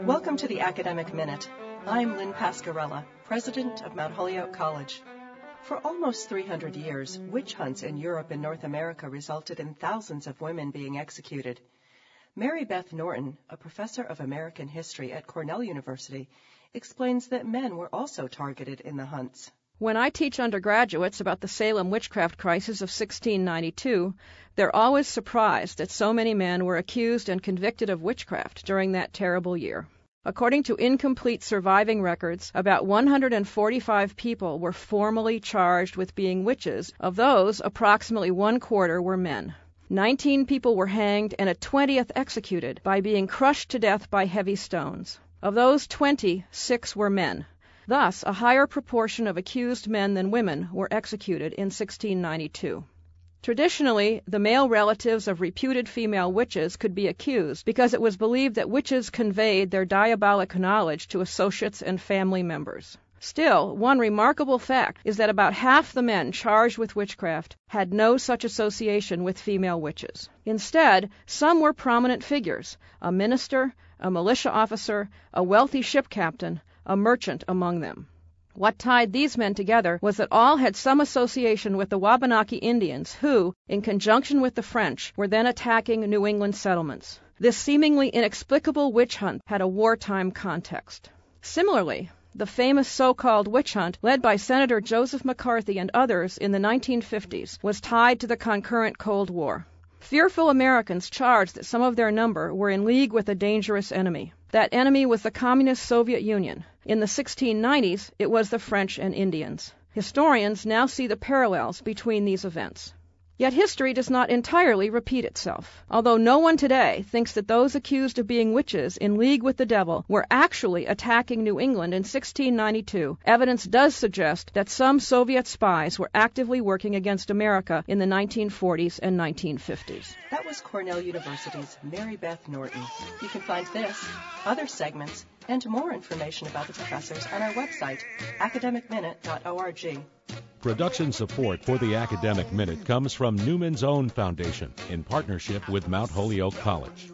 Welcome to the Academic Minute. I'm Lynn Pascarella, president of Mount Holyoke College. For almost 300 years, witch hunts in Europe and North America resulted in thousands of women being executed. Mary Beth Norton, a professor of American history at Cornell University, explains that men were also targeted in the hunts. When I teach undergraduates about the Salem witchcraft crisis of 1692, they're always surprised that so many men were accused and convicted of witchcraft during that terrible year. According to incomplete surviving records, about 145 people were formally charged with being witches. Of those, approximately 1/4 were men. 19 people were hanged and a 20th executed by being crushed to death by heavy stones. Of those 20, 6 were men. Thus, a higher proportion of accused men than women were executed in 1692. Traditionally, the male relatives of reputed female witches could be accused because it was believed that witches conveyed their diabolic knowledge to associates and family members. Still, one remarkable fact is that about half the men charged with witchcraft had no such association with female witches. Instead, some were prominent figures: a minister, a militia officer, a wealthy ship captain, a merchant among them. What tied these men together was that all had some association with the Wabanaki Indians who, in conjunction with the French, were then attacking New England settlements. This seemingly inexplicable witch hunt had a wartime context. Similarly, the famous so-called witch hunt led by Senator Joseph McCarthy and others in the 1950s was tied to the concurrent Cold War. Fearful Americans charged that some of their number were in league with a dangerous enemy. That enemy was the Communist Soviet Union. In the 1690s, it was the French and Indians. Historians now see the parallels between these events. Yet history does not entirely repeat itself. Although no one today thinks that those accused of being witches in league with the devil were actually attacking New England in 1692, evidence does suggest that some Soviet spies were actively working against America in the 1940s and 1950s. That was Cornell University's Mary Beth Norton. You can find this, other segments, and more information about the professors on our website, academicminute.org. Production support for the Academic Minute comes from Newman's Own Foundation in partnership with Mount Holyoke College.